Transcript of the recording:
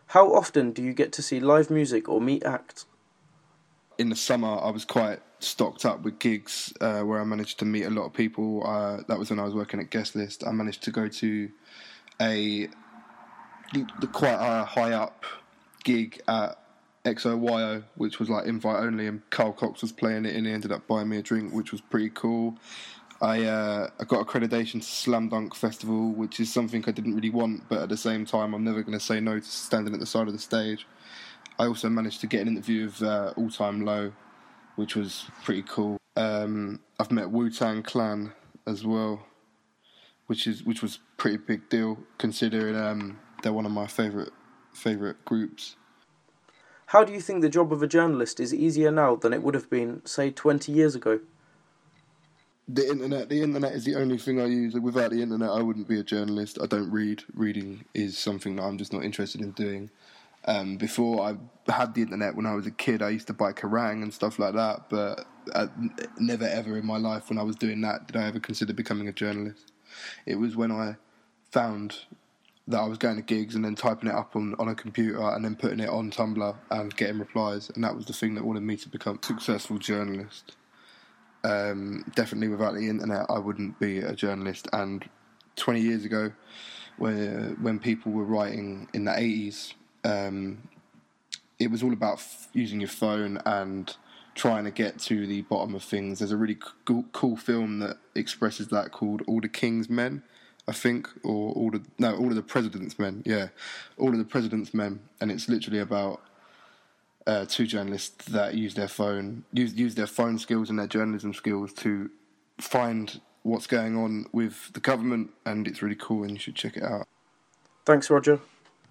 How often do you get to see live music or meet acts? In the summer, I was quite stocked up with gigs where I managed to meet a lot of people. That was when I was working at Guest List. I managed to go to quite a high up gig at XOYO, which was like invite only, and Carl Cox was playing it, and he ended up buying me a drink, which was pretty cool. I got accreditation to Slam Dunk Festival, which is something I didn't really want, but at the same time, I'm never going to say no to standing at the side of the stage. I also managed to get an interview with All Time Low, which was pretty cool. I've met Wu-Tang Clan as well, which was a pretty big deal considering they're one of my favourite groups. How do you think the job of a journalist is easier now than it would have been, say, 20 years ago? The internet is the only thing I use. Without the internet, I wouldn't be a journalist. I don't read. Reading is something that I'm just not interested in doing. Before I had the internet, when I was a kid, I used to buy Kerrang and stuff like that, but never ever in my life when I was doing that did I ever consider becoming a journalist. It was when I found that I was going to gigs and then typing it up on a computer and then putting it on Tumblr and getting replies, and that was the thing that wanted me to become a successful journalist. Definitely without the internet, I wouldn't be a journalist. And 20 years ago, when people were writing in the 80s, it was all about using your phone and trying to get to the bottom of things. There's a really cool film that expresses that called All the King's Men, I think, or All of the President's Men. Yeah, All of the President's Men, and it's literally about two journalists that use their phone skills and their journalism skills to find what's going on with the government, and it's really cool, and you should check it out. Thanks, Roger.